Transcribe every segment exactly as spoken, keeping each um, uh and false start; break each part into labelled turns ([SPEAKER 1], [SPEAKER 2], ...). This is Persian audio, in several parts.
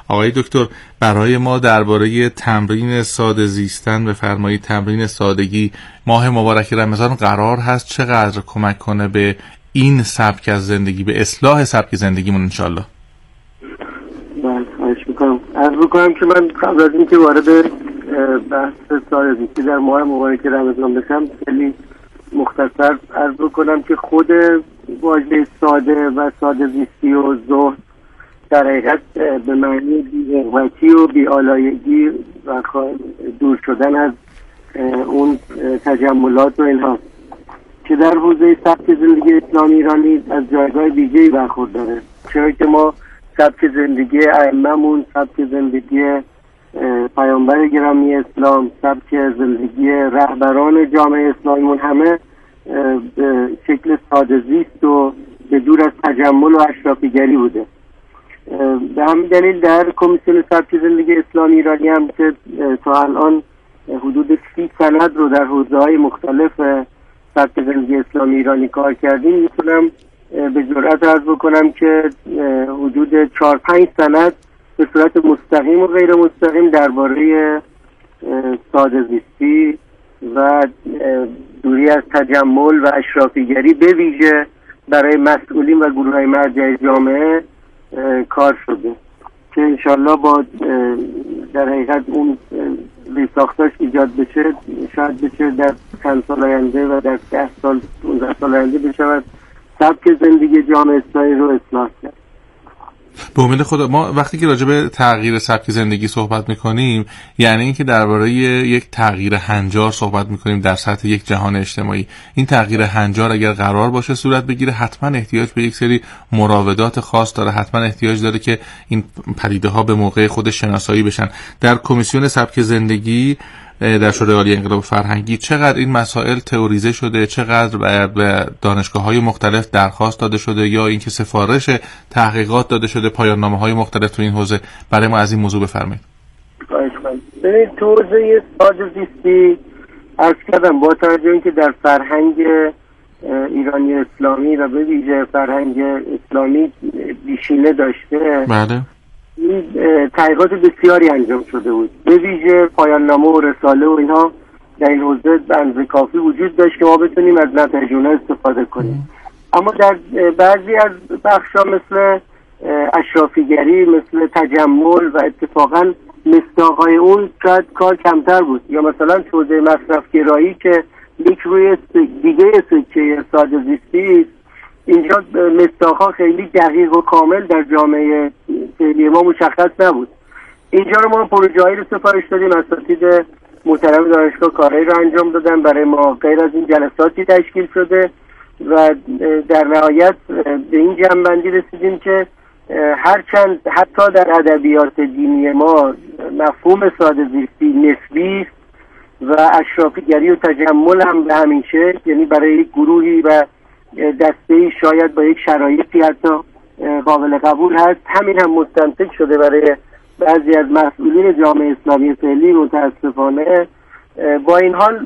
[SPEAKER 1] آقای دکتر برای ما درباره تمرین ساده زیستن بفرمایید. تمرین سادگی ماه مبارک رمضان قرار هست چقدر کمک کنه به این سبک از زندگی، به اصلاح سبک زندگیمون انشالله؟
[SPEAKER 2] بله خواهش میکنم. عرض میکنم که من قبل از اینکه وارد بحث ساده زیستی در ماه مبارک رمضان بشم خیلی مختصر عرض بکنم که خود واژه ساده و ساده زیستی و زهد در حقیقت به معنی بی‌حرمتی و بی‌آلایگی و دور شدن از اون تجملات و اینها که در حوزه سبک زندگی اسلامی ایرانی از جایگاه ویژه‌ای برخورداره، چرا که ما سبک زندگی ائمه‌مون، سبک زندگی پیامبر گرامی اسلام، سبک زندگی رهبران جامعه اسلامیمون همه به شکل ساده زیست و به دور از تجمل و اشرافیگری بوده. به همین دلیل در کمیسیون سبک زندگی اسلامی ایرانی هم که تا الان حدود سی سند رو در حوزه‌های مختلف سبک زندگی اسلامی ایرانی کار کردیم، میتونم به جرئت عرض بکنم که حدود چهار پنج سند به صورت مستقیم و غیر مستقیم درباره ساده زیستی و دوری از تجمل و اشرافیگری به ویژه برای مسئولین و گروه‌های مرجع جامعه کار شده که انشالله با در حقیقت اون ریساختاش ایجاد بشه شاید بشه در چند سال آینده و در ده سال پانزده سال آینده بشه سبک زندگی جامعه اسلامی رو اصلاح کرد.
[SPEAKER 1] به امید خدا. ما وقتی که راجع به تغییر سبک زندگی صحبت میکنیم یعنی اینکه درباره یک تغییر هنجار صحبت میکنیم در سطح یک جهان اجتماعی. این تغییر هنجار اگر قرار باشه صورت بگیره حتما احتیاج به یک سری مراودات خاص داره، حتما احتیاج داره که این پدیده ها به موقع خود شناسایی بشن. در کمیسیون سبک زندگی در شورای عالی انقلاب فرهنگی چقدر این مسائل تئوریزه شده، چقدر به دانشگاه‌های مختلف درخواست داده شده یا اینکه سفارش تحقیقات داده شده، پایان‌نامه‌های مختلف تو این حوزه؟ برای ما از این موضوع بفرمایید.
[SPEAKER 2] خواهش می‌کنم. ببینید تو حوزه ساده زیستی عرض کردم با توجه اینکه در فرهنگ ایرانی اسلامی و به ویژه فرهنگ اسلامی بیشینه داشته،
[SPEAKER 1] بله،
[SPEAKER 2] این تحقیقات بسیاری انجام شده بود، به ویژه پایان‌نامه و رساله و اینها در این حوزه به اندازه کافی وجود داشت که ما بتونیم از نتایج اونها استفاده کنیم. اما در بعضی از بخشا مثل اشرافیگری، مثل تجمل و اتفاقا مصداق‌های اون شاید کار کمتر بود، یا مثلا حوزه مصرف‌گرایی که یک روی دیگه سکه ساده زیستی است، اینجا مصداق‌ها خیلی دقیق و کامل در جامعه فعلی ما مشخص نبود. اینجا رو ما پروژه‌ای رو سفارش دادیم، اساتید محترم دانشگاه کارهایی رو انجام دادن برای ما، غیر از این جلساتی تشکیل شده و در نهایت به این جنبندی رسیدیم که هرچند حتی در ادبیات دینی ما مفهوم ساده زیستی نسبی است و اشرافیگری و تجمل هم به همین شکل، یعنی برای یک گروهی و دسته‌ای شاید با یک شرایطی حتی قابل قبول هست، همین هم مستنتج شده برای بعضی از مسئولین جامعه اسلامی فعلی. متاسفانه با این حال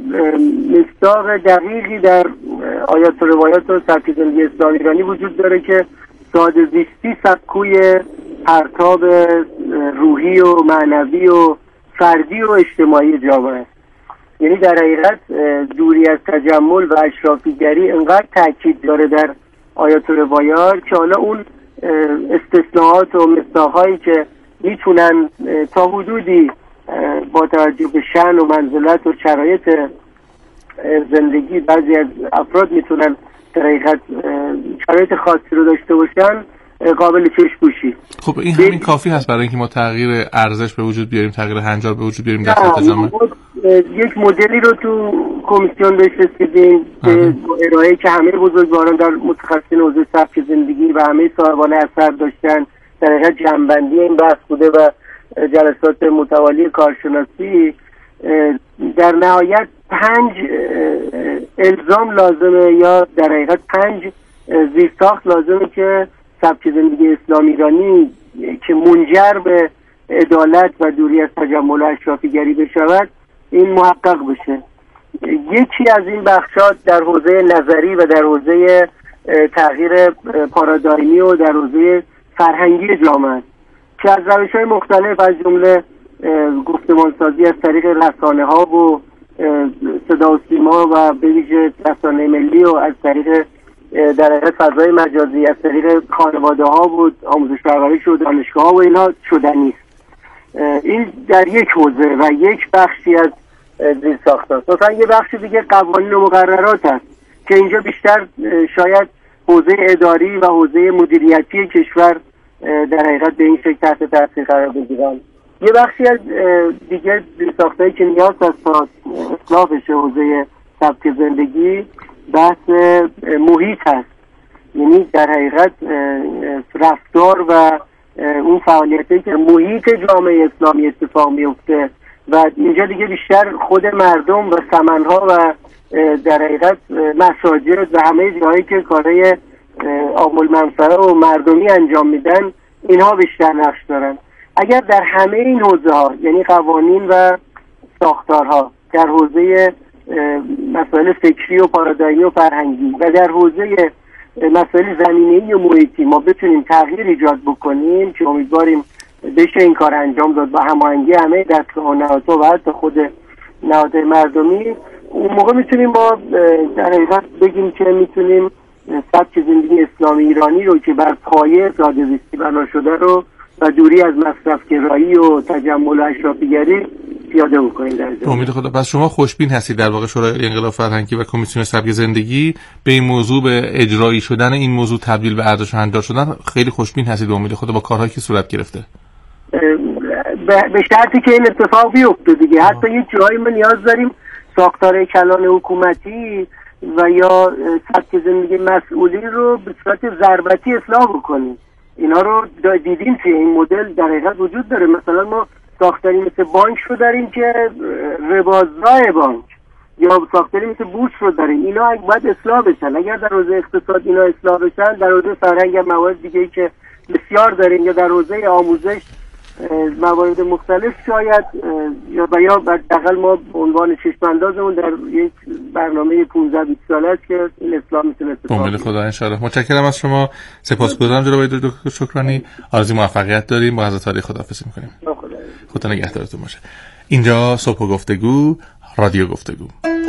[SPEAKER 2] مصداق دقیقی در آیات و روایات و سبک زندگی اسلامی ایرانی وجود داره که ساده زیستی سبکوی پرتاب روحی و معنوی و فردی و اجتماعی جامعه است. یعنی در حقیقت دوری از تجمل و اشرافیگری انقدر تاکید داره در آیات و روایات که حالا اون استثناءات و مصداق‌هایی که میتونن تا حدودی با توجه به شأن و منزلت و شرایط زندگی بعضی از افراد میتونن در حقیقت شرایط خاصی رو داشته باشن، قابل چشم‌پوشی.
[SPEAKER 1] خب این همین کافی هست برای اینکه ما تغییر ارزش به وجود بیاریم، تغییر هنجار به وجود بیاریم در سطح جامعه؟
[SPEAKER 2] یک مدلی رو تو کمیسیون بهش رسیدیم که ارائه که همه بزرگواران در متخصصین حوزه سبک زندگی و همه صاحبان اثر داشتن، در حقیقت جنبندی این بحث بوده و جلسات متوالی کارشناسی. در نهایت پنج الزام لازمه یا در حقیقت پنج زیرساخت لازمه که سبک زندگی اسلامی ایرانی که منجر به عدالت و دوری از تجمل و اشرافیگری بشود این محقق بشه. یکی از این بخشات در حوزه نظری و در حوزه تغییر پارادایمی و در حوزه فرهنگی جامعه است که از روش‌های مختلف از جمله گفتمانسازی از طریق رسانه‌ها و صدا و سیما و به ویژه رسانه ملی و از طریق در حقیقت فضای مجازی از طریق خانواده‌ها و آموزش پرورش و دانشگاه‌ها و اینا شدنی است. این در یک حوزه و یک بخشی از زیر ساختار. مثلا یه بخش دیگه قوانین و مقررات هست که اینجا بیشتر شاید حوزه اداری و حوزه مدیریتی کشور در حقیقت به این شکل تحت تاثیر قرار بگیرن. یه بخشی از دیگه زیر ساختاری که نیاز هست تا اصلاح بشه حوزه سبک زندگی بحث محیط هست، یعنی در حقیقت رفتار و اون فعالیتی که محیط جامعه اسلامی اتفاق میفته و اینجا دیگه بیشتر خود مردم و سمنها و در حقیقت مساجد و همه جایی که کارهای عامل منفعه و مردمی انجام میدن اینها بیشتر نقش دارن. اگر در همه این حوزه ها یعنی قوانین و ساختارها در حوزه مسائل فکری و پارادایمی و فرهنگی و در حوزه مسائل زمینه‌ای و محیطی ما بتونیم تغییر ایجاد بکنیم که امیدواریم بشه این کار انجام داد با هماهنگی همه دستگاه و نهادها و حتی خود نهادهای مردمی، اون موقع میتونیم ما در حقیقت بگیم که میتونیم سبک زندگی اسلامی ایرانی رو که بر پایه ساده زیستی بنا شده رو و دوری از مصرف گرایی و تجمل و اشرافیگری پیاده بکنیم در زمین.
[SPEAKER 1] امید خدا. پس شما خوشبین هستید در واقع شورای انقلاب فرهنگی و کمیسیون سبک زندگی به این موضوع، به اجرایی شدن این موضوع تبدیل به ارزش انداز شدن خیلی خوشبین هستید به امید خدا با کارهایی که صورت گرفته؟
[SPEAKER 2] به شرطی که این اتفاق بیفته دیگه. حتی یک جایی ما نیاز داریم ساختار کلان حکومتی و یا سبک زندگی مسئولی رو به صورت ضربتی اصلاح بکنیم. اینا رو دیدیم که این مدل در حقیقت وجود داره. مثلا ما ساختاری مثل بانک رو داریم که ربازراه بانک، یا ساختاری مثل بورس رو داریم، اینا باید اصلاح بشن. اگر در حوزه اقتصاد اینا اصلاح بشن، در حوزه فرهنگ و موارد دیگه‌ای که بسیار داریم یا در حوزه آموزش موارد مختلف شاید یا یا حداقل ما به عنوان چشم اندازمون در یک برنامه پانزده بیست ساله است که این اصلاح میتونه اتفاق بیفته.
[SPEAKER 1] خدا ان شاء الله. متشکرم از شما. سپاسگزارم جناب دکتر شکرانی. آرزوی موفقیت داریم. با حضرت عالی خداحافظی می‌کنیم. خدا نگهدارتون باشه. اینجا صبح گفتگو، رادیو گفتگو.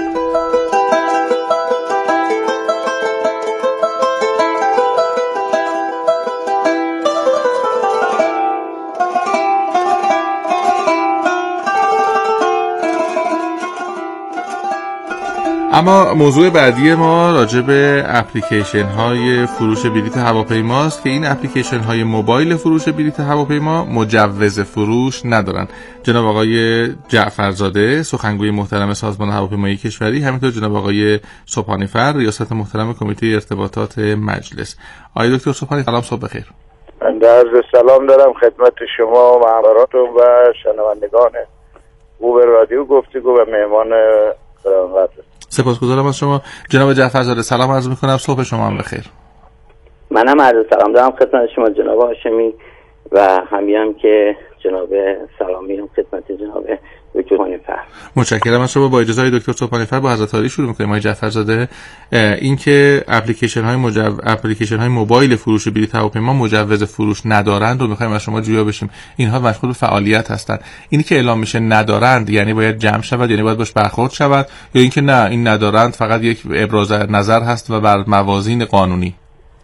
[SPEAKER 1] اما موضوع بعدی ما راجع به اپلیکیشن های فروش بلیط هواپیماست که این اپلیکیشن های موبایل فروش بلیط هواپیما مجوز فروش ندارن. جناب آقای جعفرزاده سخنگوی محترم سازمان هواپیمایی کشوری، همینطور جناب آقای سبحانی‌فر ریاست محترم کمیته ارتباطات مجلس. آقای دکتر سبحانی سلام، صبح بخیر.
[SPEAKER 3] من عرض سلام دارم خدمت شما و همراهاتون و شنوندگان خوب رادیو گفتگو و مهمان گرامی.
[SPEAKER 1] سپاسگزارم از شما جناب جعفرزاده. سلام عرض میکنم، صبح شما هم بخیر.
[SPEAKER 4] منم عرض سلام دارم خدمت شما جناب هاشمی و همین که جناب سلامی هم خدمت جناب دکتر سبحانی‌فر.
[SPEAKER 1] متشکرم از شما. با اجازه دکتر سبحانی‌فر با حضرت عالی شروع می‌کنیم. آقای جعفرزاده، این که اپلیکیشن های مجو... اپلیکیشن های موبایل فروش بلیط هواپیما مجوز فروش ندارند رو می‌خوایم از شما جویا بشیم. اینها مشغول به فعالیت هستند. اینی که اعلام میشه ندارند یعنی باید جمع شود، یعنی باید باش برخورد شود، یا اینکه نه این ندارند فقط یک ابراز نظر هست و بر موازین قانونی؟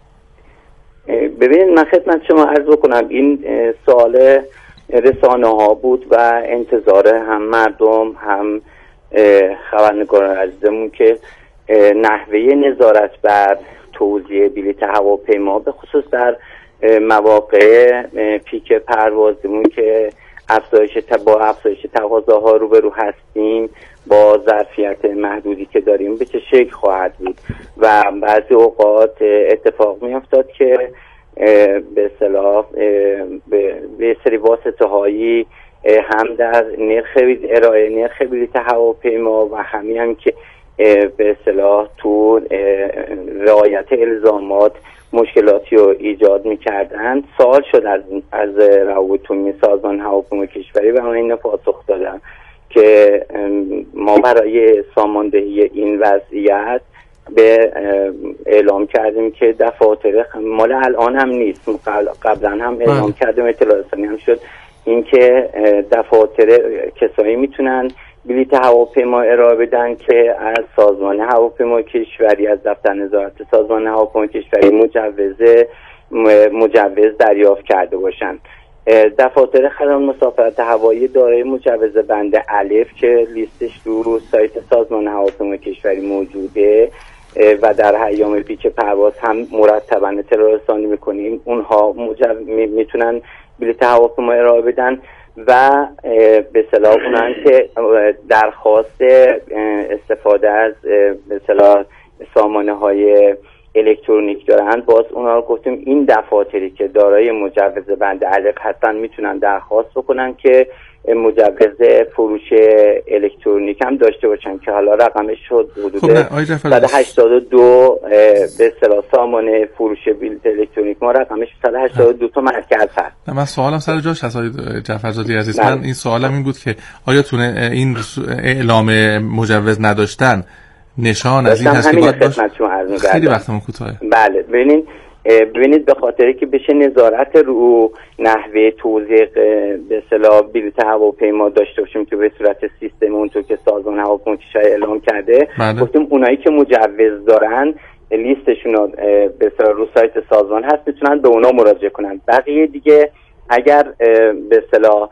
[SPEAKER 4] ببینید من خدمت شما عرض بکنم این سوال رسانه ها بود و انتظار هم مردم هم خبرنگاران عزیزمون که نحوه نظارت بر توزیع بلیط هواپیما به خصوص در مواقع پیک پروازمون که افزایش با افزایش تقاضاها روبرو هستیم با ظرفیت محدودی که داریم به چه شکل خواهد بود و بعضی اوقات اتفاق می افتاد که به اصطلاح به سری واسطه هایی هم در نرخ ارائه نرخ بلیط هواپیما و همین هم که به اصطلاح تو رعایت الزامات مشکلاتی رو ایجاد می‌کردند سوال شد از از روابط سازمان هواپیما کشوری و من این پاسخ دادم که ما برای ساماندهی این وضعیت به اعلام کردیم که دفاتر مال الان هم نیست، قبلا هم اعلام کردیم، اطلاع رسانی هم شد، اینکه دفاتر کسایی میتونن بلیط هواپیما ارائه بدن که از سازمان هواپیمای کشوری، از دفتر نظارت سازمان هواپیمای کشوری مجوز مجوز دریافت کرده باشن. دفاتر خدمات مسافرت هوایی دارای مجوز بند الف که لیستش رو سایت سازمان هواپیمای کشوری موجوده و در ایام پیک پرواز هم مرتبا اطلاع رسانی میکنیم، اونها میتونن بلیط هواپیما ارائه بدن و به اصطلاح اونان که درخواست استفاده از به اصطلاح سامانه های الکترونیک دارن، باز اونا رو گفتیم این دفاتری که دارای مجوز بند الف هستن میتونن درخواست بکنن که مجوز فروش الکترونیک هم داشته باشن که حالا رقمش شد حدود صد و هشتاد و دو به اصطلاح سامانه فروش بلیط الکترونیک ما رقمش صد و هشتاد و دو تا مرکز هست.
[SPEAKER 1] من سوالم سر جاش هست آقای جعفرزاده عزیز، من این سوالم این بود که آیا تونه این اعلام مجوز نداشتن نشان از این هست که باید باشه؟ خیلی وقتمون کوتاهه. بله
[SPEAKER 4] ببینید ببینید به خاطری که بشه نظارت رو نحوه توزیع به اصطلاح بلیط هواپیما داشته باشیم که به صورت سیستم اونطور که سازمان هواپیما کشوری اعلام کرده، گفتیم اونایی که مجوز دارن لیستشون به اصطلاح رو سایت سازمان هست میتونن به اونا مراجعه کنن. بقیه دیگه اگر به اصطلاح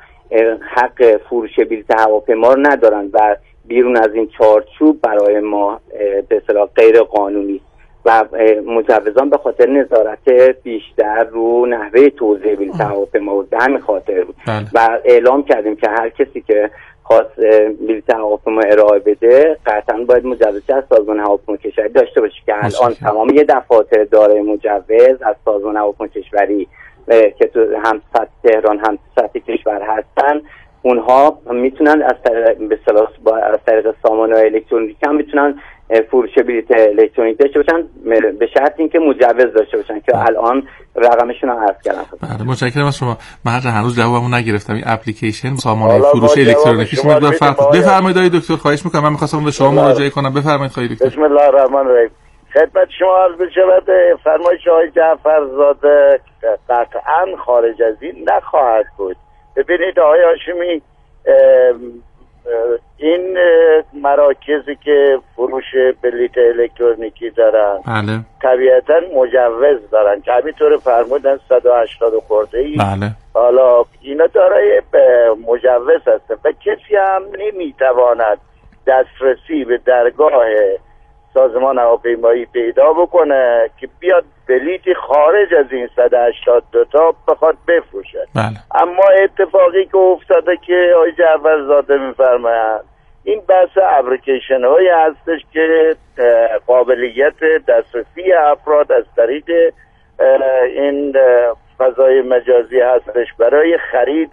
[SPEAKER 4] حق فروش بلیط هواپیما رو ندارن و بیرون از این چارچوب برای ما به اصطلاح غیر قانونی و مجوزان به خاطر نظارت بیشتر رو نحوه توزیع بلیط هواپیما بود، به همین خاطر بود و اعلام کردیم که هر کسی که خواست بلیط هواپیما ارائه بده قطعا باید مجوزی از سازمان هواپیما کشوری داشته باشه که الان تمام یه دفاتر دارای مجوز از سازمان هواپیما کشوری که تو هم سطح تهران هم سطح کشور هستن، اونها میتونن از طریق به اصطلاح از طریق سامانه الکترونیک هم میتونن فروش بلیط الکترونیک داشته باشن به شرط اینکه مجوز داشته باشن که الان رقمشون رو عرض کردم.
[SPEAKER 1] بله متشکرم از شما. من هنوز جوابمو نگرفتم. این اپلیکیشن سامانه فروش الکترونیکیش مقدار فرق. بفرمایید آقای دکتر، خواهش میکنم. من می‌خواستم به شما مراجعه کنم. بفرمایید خواهی دکتر.
[SPEAKER 3] بسم الله الرحمن الرحیم. خدمت شما عرض بشود فرمایش آقای جعفرزاده قطعا خارج از این نخواهد بود. ببینید آقای هاشمی، این مراکزی که فروش بلیط الکترونیکی دارن
[SPEAKER 1] بله.
[SPEAKER 3] طبیعتا مجوز دارن که همینطور فرمودن صد و هشتاد خورده ای
[SPEAKER 1] بله.
[SPEAKER 3] حالا اینا دارای مجوز هستن و کسی هم نمیتواند دسترسی به درگاه سازمان هواپیمایی پیدا بکنه که بیاد بلیطی خارج از این صد و هشتاد و دو تا بخواد بفروشه.
[SPEAKER 1] بله.
[SPEAKER 3] اما اتفاقی که افتاده که آقای جعفرزاده میفرمایند این بحث اپلیکیشن هایی هستش که قابلیت دسترسی افراد از طریق این فضای مجازی هستش برای خرید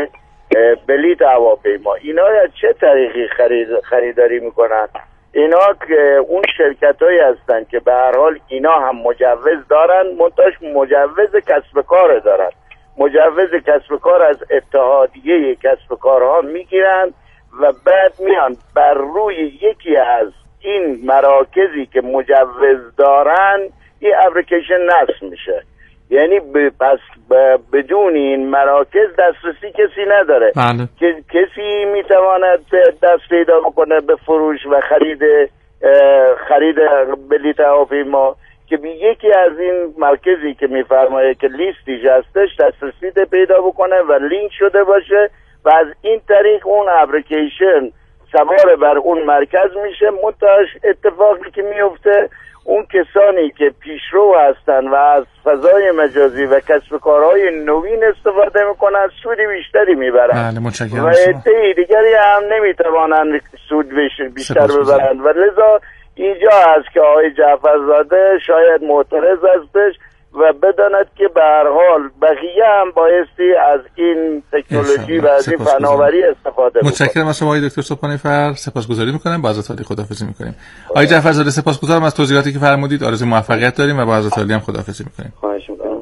[SPEAKER 3] بلیط هواپیما. اینا از چه طریقی خرید خریداری میکنن؟ اینا که اون شرکت هایی هستن که به هر حال اینا هم مجوز دارن، منتاش مجوز کسب کار دارن، مجوز کسب کار از اتحادیه کسب کارها میگیرن و بعد میان بر روی یکی از این مراکزی که مجوز دارن این اپلیکیشن نصب میشه. یعنی پس بدون این مراکز دسترسی کسی نداره.
[SPEAKER 1] بله.
[SPEAKER 3] که کسی میتواند دست پیدا بکنه به فروش و خرید خرید بلیط هواپیما که به یکی از این مرکزی که میفرمایه که لیستیش هستش دسترسی پیدا بکنه و لینک شده باشه و از این طریق اون اپلیکیشن سوار بر اون مرکز میشه. منتهاش اتفاقی که میفته اون کسانی که پیشرو هستن و از فضای مجازی و کسب کارهای نوین استفاده میکنن سود بیشتری میبرن.
[SPEAKER 1] بله متشکرم.
[SPEAKER 3] و عده دیگری هم نمیتوانن سود بیشتر ببرن و لذا اینجا هست که آقای جعفرزاده شاید معترض هستش و بداند که به هر حال بقیه هم بایستی از این تکنولوژی و از این فناوری استفاده بکنن.
[SPEAKER 1] متشکرم از شما آقای دکتر صبحانه فر. سپاسگزاری میکنم. با حضرت عالی خداحافظی میکنیم. آقای جعفرزاده سپاسگزارم از توضیحاتی که فرمودید. آرزوی موفقیت داریم و با حضرت عالی هم خداحافظی میکنیم.
[SPEAKER 4] خواهش میکنم.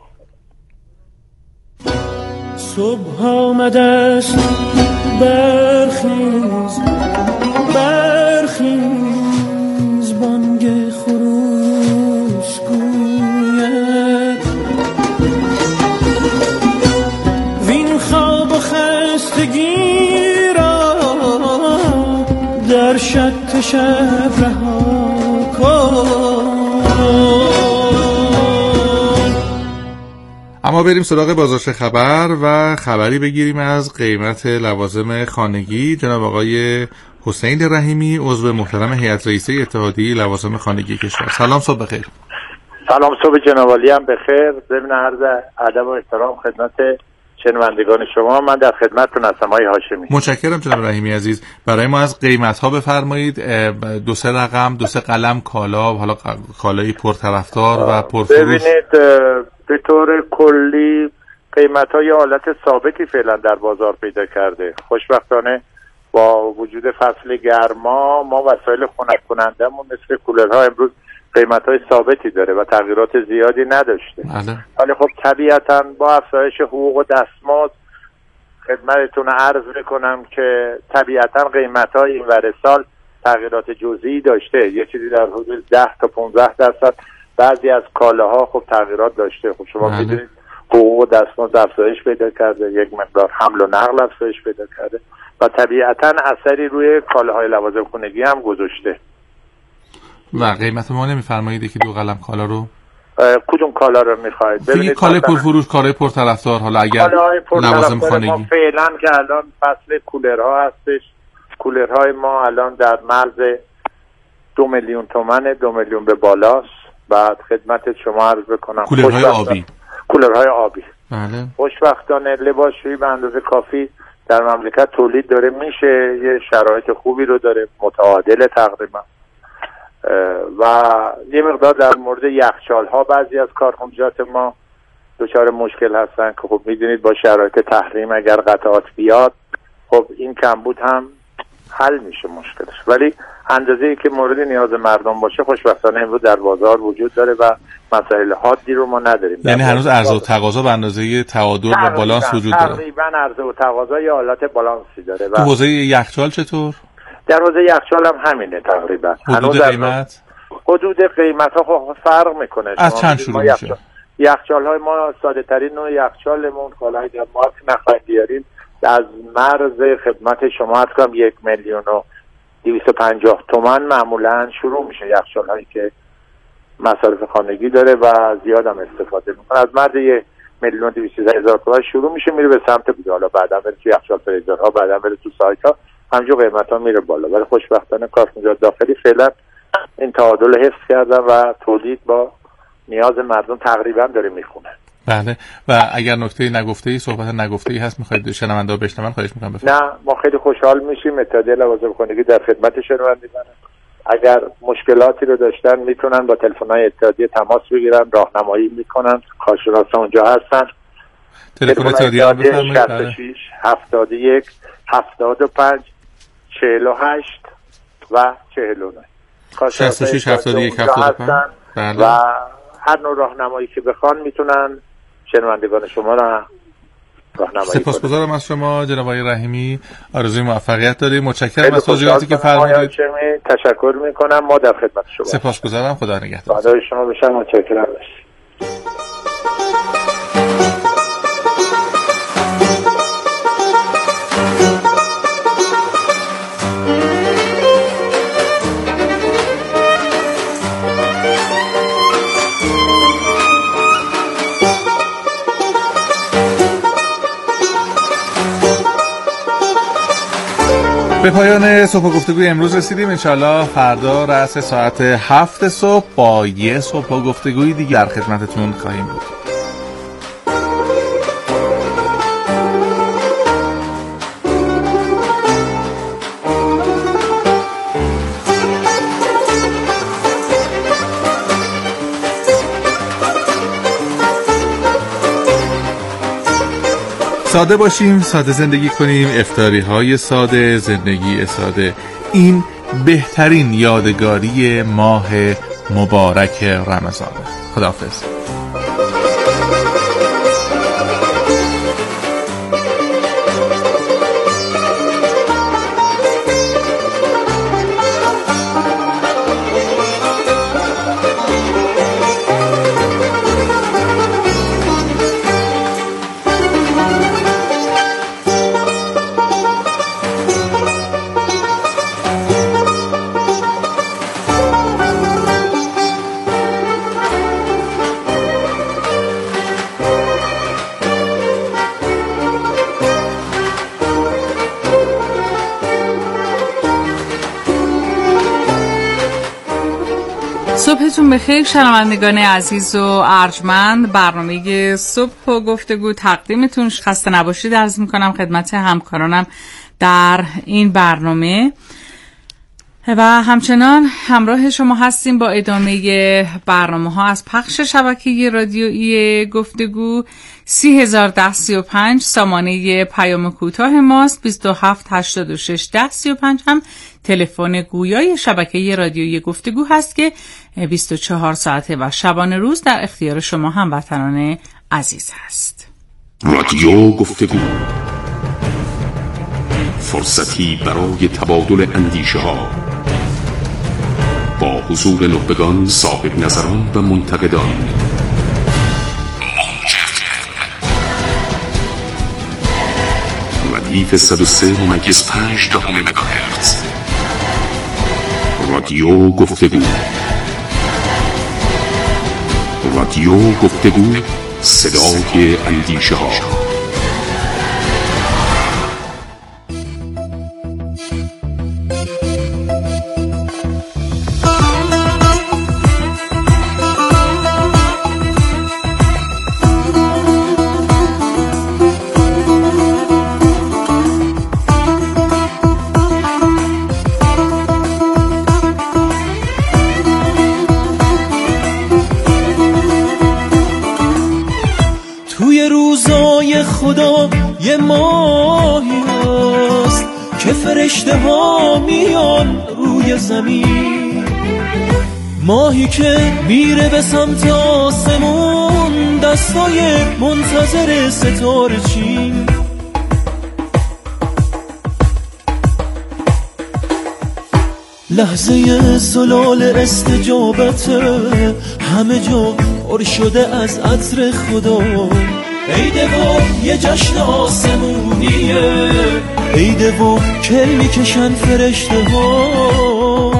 [SPEAKER 5] صبح آمدست برخیز برخیز بانگ خستگی را در شط شب رها کن.
[SPEAKER 1] اما بریم سراغ بازار خبر و خبری بگیریم از قیمت لوازم خانگی. جناب آقای حسین رحیمی، عضو محترم هیئت رئیسه اتحادیه لوازم خانگی کشور. سلام، صبح بخیر.
[SPEAKER 6] سلام، صبح جناب عالی هم بخیر. ضمن عرض ادب و احترام خدمت شنوندگان شما، من در خدمتتون هستم آقای هاشمی.
[SPEAKER 1] متشکرم جناب رحیمی عزیز. برای ما از قیمت ها بفرمایید، دو سه رقم، دو سه قلم کالا، حالا کالای پرطرفدار و پرفروش.
[SPEAKER 6] ببینید به طور کلی قیمت ها یه حالت ثابتی فعلا در بازار پیدا کرده. خوشبختانه با وجود فصل گرما ما وسایل خنک کنندمون مثل کولرها امروز قیمت های ثابتی داره و تغییرات زیادی نداشته. ولی خب طبیعتا با افزایش حقوق و دستمزد خدمتتون عرض میکنم که طبیعتا قیمت های این ور سال تغییرات جزئی داشته، یه چیزی در حدود ده تا پانزده درصد بعضی از کالاها خب تغییرات داشته. خب شما میدونید حقوق و دستمزد افزایش پیدا کرده، یک مقدار حمل و نقل افزایش پیدا کرده و طبیعتا اثری روی کالاهای لوازم خانگی هم گذاشته.
[SPEAKER 1] و قیمت ما نمیفرمایید که دو قلم کالا رو
[SPEAKER 6] کدوم کالا رو میخواید؟
[SPEAKER 1] ببینید کالای پرفروش، کالای پرطرفدار، حالا اگر لوازم خانگی
[SPEAKER 6] ما فعلا که الان فصل کولرها هستش، کولرهای ما الان در مرز دو میلیون تومن، دو میلیون به بالاست. بعد خدمت شما عرض بکنم
[SPEAKER 1] کولرهای آبی
[SPEAKER 6] کولرهای آبی
[SPEAKER 1] بله.
[SPEAKER 6] خوشبختانه لباسشویی به اندازه کافی در مملکت تولید داره میشه، یه شرایط خوبی رو داره، متعادل تقریبا. و یه مقدار در مورد یخچال ها بعضی از کارخانجات ما دچار مشکل هستن که خب میدونید با شرایط تحریم اگر قطعات بیاد خب این کمبود هم حل میشه مشکلش، ولی اندازه‌ای که مورد نیاز مردم باشه خوشبختانه امروز در بازار وجود داره و مسائل حادی رو ما نداریم.
[SPEAKER 1] یعنی هنوز عرضه و تقاضا به اندازه تعادل و بالانس وجود داره.
[SPEAKER 6] تقریبا عرضه و تقاضا یه حالت بالانسی داره.
[SPEAKER 1] تو حوزه یخچال چطور؟
[SPEAKER 6] در حوزه یخچال هم همینه تقریبا.
[SPEAKER 1] حدود قیمت؟
[SPEAKER 6] حدود قیمت ها خب فرق میکنه.
[SPEAKER 1] از چند شروع میشه؟
[SPEAKER 6] یخچال های ما ساده ترین نوع یخچالمون کالای در مارک نخواهید بیاریم از مرز خدمت شما هست کنم یک میلیون و دویست و پنجاه تومن معمولا شروع میشه. یخچال هایی که مصارف خانگی داره و زیاد هم استفاده میکنه از مرز یک میلیون و دویست هزار تومن شروع میشه، میره به سمت بوده، حالا بعدا بره تو یخچال فریزرها، بعدا بره تو سایت ها، همجور قیمت ها میره بالا. ولی خوشبختانه کارخانجات داخلی فعلا این تعادل حفظ کردن و تولید با نیاز مردم تقریبا داره میخونه.
[SPEAKER 1] بله. و اگر نکته نگفته‌ای، صحبت نگفته‌ای هست میخواید شنونده ها بشنون، خواهش میکنم بفرمایید.
[SPEAKER 6] نه، ما خیلی خوشحال میشیم. اتحادیه لوازم خانگی در خدمت شنوندگان، اگر مشکلاتی رو داشتن میتونن با تلفن‌های اتحادیه تماس بگیرن، راهنمایی میکنن، کارشناسا اونجا هستن.
[SPEAKER 1] تلفن اتحادیه رو بفرمایید.
[SPEAKER 6] شصت و شش هفتاد و یک هفتاد و پنج چهل و هشت و چهل و نه.
[SPEAKER 1] شصت و شش هفتاد و یک هفتاد و پنج بله.
[SPEAKER 6] و هر نوع راهنمایی که بخوان میتونن شنوندگان شما را راهنمایی کنن.
[SPEAKER 1] سپاسگزارم از شما جناب آقای رحیمی، آرزوی موفقیت داریم. متشکرم از توضیحاتی که فرمودید.
[SPEAKER 6] تشکر میکنم، ما در خدمت شما.
[SPEAKER 1] سپاسگزارم، خدا نگهدار.
[SPEAKER 6] خدای شما باشم، متشکرم باشید.
[SPEAKER 1] به پایان صبح گفتگوی امروز رسیدیم. انشالله فردا رأس ساعت هفت صبح با یه صبح گفتگوی دیگه در خدمتتون خواهیم بود. ساده باشیم، ساده زندگی کنیم، افطاری های ساده، زندگی ساده. این بهترین یادگاری ماه مبارک رمضان. خداحافظ.
[SPEAKER 7] صبحتون بخیر شنوندگان عزیز و ارجمند. برنامه صبح و گفتگو تقدیمتون خسته نباشید عرض میکنم خدمت همکارانم در این برنامه و همچنان همراه شما هستیم با ادامه برنامه ها از پخش شبکه رادیویی گفتگو. سی هزار ده سی و پنج سامانه پیام کوتاه ماست. بیست و هفت هشتاد و شش ده سی و پنج هم تلفن گویای شبکه رادیویی گفتگو هست که بیست و چهار ساعته و شبانه روز در اختیار شما هموطنان عزیز هست.
[SPEAKER 8] رادیو گفتگو، فرصتی برای تبادل اندیشه ها با حضور نخبگان، صاحب نظران و منتقدان. ردیف صد و سه ممیز پنج دهم مگاهرتز. رادیو گفتگو. رادیو گفتگو، صدای اندیشه ها.
[SPEAKER 5] خدا یه ماهی هست که فرشته ها میان روی زمین، ماهی که میره به سمت آسمون، دستای منتظر ستاره چین. لحظه زلال استجابته، همه جا پر شده از عطر خدا. عیده و یه جشن آسمونیه، عیده و کل میکشن فرشته ها.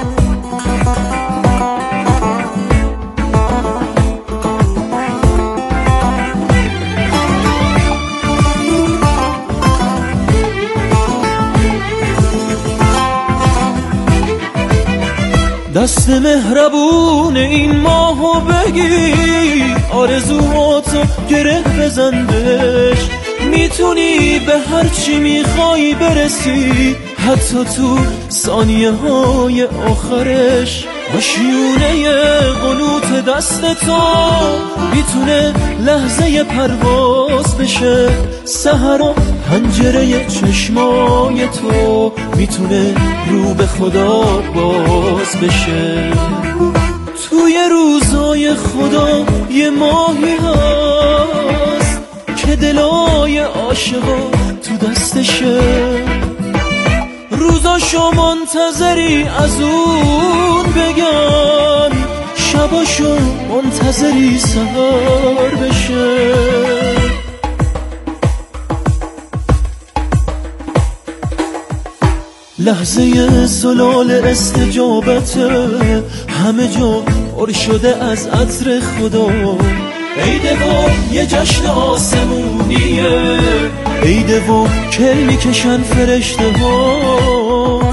[SPEAKER 5] دست مهربون این ماهو بگیر، آرزوهاتو گره بزن بهش. میتونی به هر چی میخوای برسی، حتی تو ثانیه های آخرش. مشیونه قنوت دست تو میتونه لحظه پرواز بشه. سحر و پنجره چشمای تو میتونه رو به خدا باز بشه. توی روزای خدا یه ماهی هست که دلای عاشقا تو دستشه. روزاشو منتظری از اون بگن، شباشو منتظری سهر بشه. لحظه زلال استجابته، همه جا پر شده از عطر خدا. عیده و یه جشن آسمونیه، عیده و کل میکشن فرشته ها.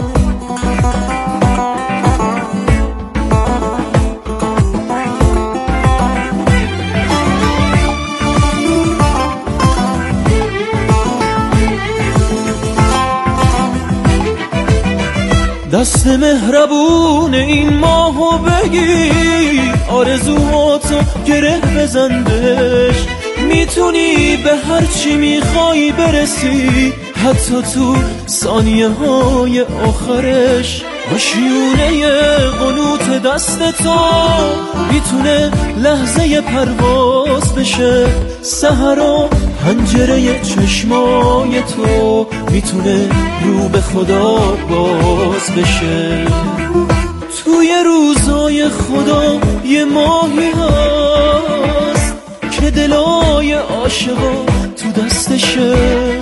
[SPEAKER 5] دست مهربون این ماهو بگیر، آرزوهاتو گره بزن بهش. میتونی به هر چی میخوای برسی، حتی تو ثانیه های آخرش. مشیونه قنوت دست تو میتونه لحظه پرواز بشه. سحر و پنجره چشمای تو میتونه رو به خدا باز بشه. توی روزای خدا یه ماهی هست که دلای عاشقا تو دستشه.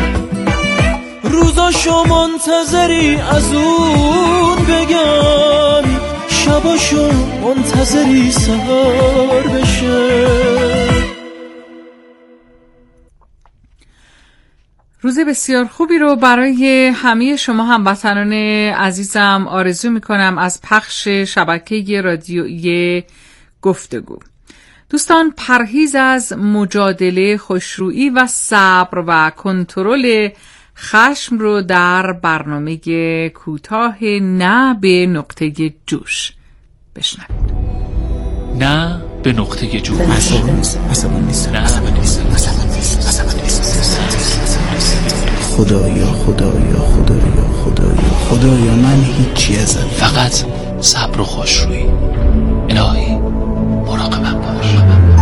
[SPEAKER 5] روزاشو منتظری از اون بگن، شباشو منتظری سهر بشه.
[SPEAKER 7] روز بسیار خوبی رو برای همه شما هموطنان عزیزم آرزو میکنم از پخش شبکه رادیویی گفتگو. دوستان، پرهیز از مجادله، خوشرویی و صبر و کنترل خشم رو در برنامه کوتاه نه به نقطه جوش بشنوید.
[SPEAKER 9] نه به نقطه جوش.
[SPEAKER 10] عصبانی نیست، عصبانی نیست، عصبانی نیست، عصبانی نیست، عصبانی نیست. خدایا خدایا خدایا خدایا خدایا من هیچی ازم،
[SPEAKER 9] فقط صبر و خوشرویی. الهی مراقبم باش.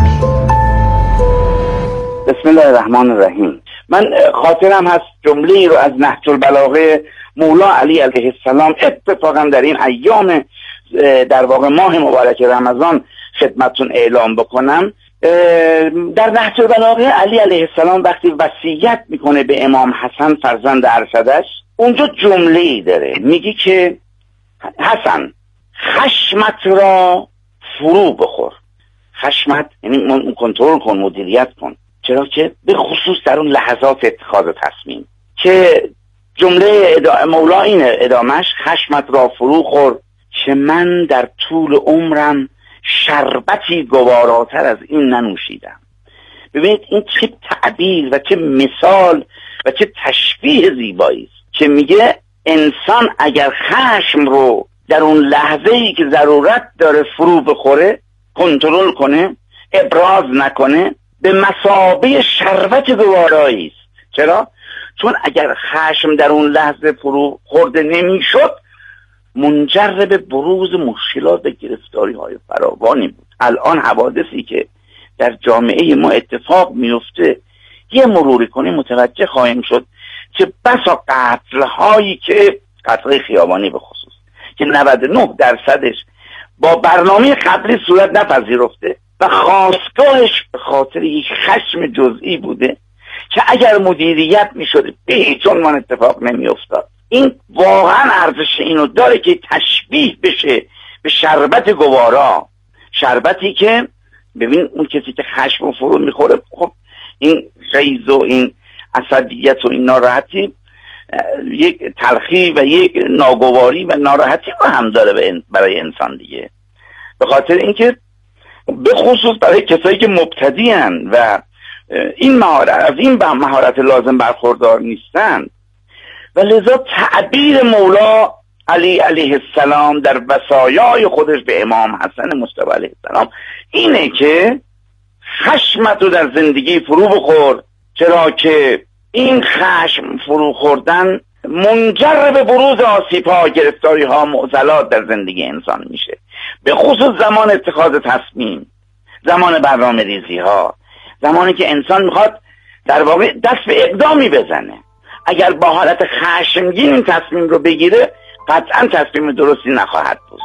[SPEAKER 11] بسم الله الرحمن الرحیم. من خاطرم هست جمله‌ای رو از نهج البلاغه مولا علی علیه السلام اتفاقا در این ایام در واقع ماه مبارک رمضان خدمتتون اعلام بکنم. در نهج البلاغه علی علیه السلام وقتی وصیت میکنه به امام حسن فرزند ارشدش، اونجا جمله‌ای داره، میگه که حسن خشمت را فرو بخور. خشمت یعنی کنترل کن، مدیریت کن، چرا که به خصوص در اون لحظات اتخاذ تصمیم. که جمله مولا اینه ادامش، خشمت را فرو خور که من در طول عمرم شربتی گواراتر از این ننوشیدم. ببینید این چه تعبیر و چه مثال و چه تشبیه زیبایی است که میگه انسان اگر خشم رو در اون لحظه‌ای که ضرورت داره فرو بخوره، کنترل کنه، ابراز نکنه، به مثابه شربت گوارایی است. چرا؟ چون اگر خشم در اون لحظه فرو خورده نمیشد، منجر به بروز مشکلات و گرفتاری های فراوانی بود. الان حوادثی که در جامعه ما اتفاق میفته، یه مروری کنی متوجه خواهیم شد که بسا قتل هایی که قتل خیابانی به خصوص که نود و نه درصدش با برنامه قبلی صورت نپذیرفته و خواستگاهش به خاطر یک خشم جزئی بوده که اگر مدیریت میشد به هیچ عنوان اتفاق نمیافتاد. این واقعا ارزش اینو داره که تشبیه بشه به شربت گوارا، شربتی که ببین اون کسی که خشم و فرو میخوره، خب این غیظ و این عصبیت و این ناراحتی یک تلخی و یک ناگواری و ناراحتی رو هم داره برای انسان دیگه. به خاطر اینکه به خصوص برای کسایی که مبتدی هستند و این مهارت از این مهارت لازم برخوردار نیستند، و لذا تعبیر مولا علی علیه السلام در وصایای خودش به امام حسن مجتبی علیه السلام اینه که خشمت رو در زندگی فرو بخور، چرا که این خشم فرو خوردن منجر به بروز آسیب‌ها، گرفتاری‌ها، معضلات در زندگی انسان میشه، به خصوص زمان اتخاذ تصمیم، زمان برنامه ریزی ها، زمانی که انسان میخواد در واقع دست به اقدامی بزنه. اگر با حالت خشمگین این تصمیم رو بگیره، قطعا تصمیم درستی نخواهد بود.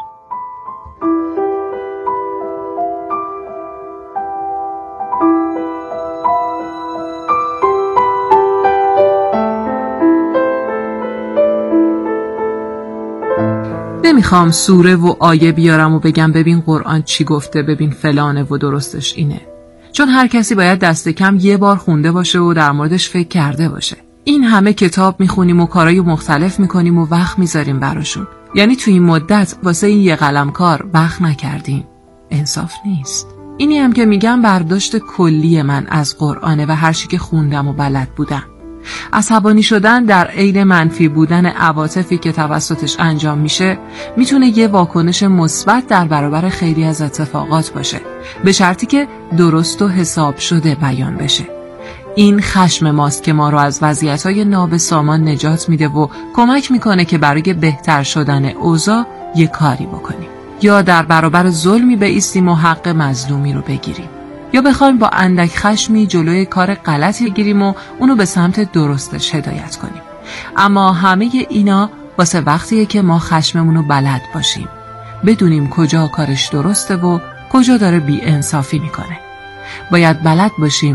[SPEAKER 7] نمیخوام سوره و آیه بیارم و بگم ببین قرآن چی گفته، ببین فلانه و درستش اینه، چون هر کسی باید دست کم یه بار خونده باشه و در موردش فکر کرده باشه. این همه کتاب میخونیم و کارهای مختلف میکنیم و وقت میذاریم براشون، یعنی تو این مدت واسه این یه قلم کار وقت نکردیم. انصاف نیست. اینی هم که میگم برداشت کلی من از قرآنه و هر چی که خوندم و بلد بودم. عصبانی شدن در عین منفی بودن عواطفی که توسطش انجام میشه میتونه یه واکنش مثبت در برابر خیلی از اتفاقات باشه، به شرطی که درست و حساب شده بیان بشه. این خشم ماست که ما رو از وضعیت‌های نابسامان نجات میده و کمک میکنه که برای بهتر شدن اوضاع یه کاری بکنیم، یا در برابر ظلمی بایستیم و حق مظلومی رو بگیریم، یا بخوایم با اندک خشمی جلوی کار غلطی بگیریم و اونو به سمت درستش هدایت کنیم. اما همه اینا واسه وقتیه که ما خشممونو بلد باشیم، بدونیم کجا کارش درسته و کجا داره بی انصافی میکنه. باید بلد باشیم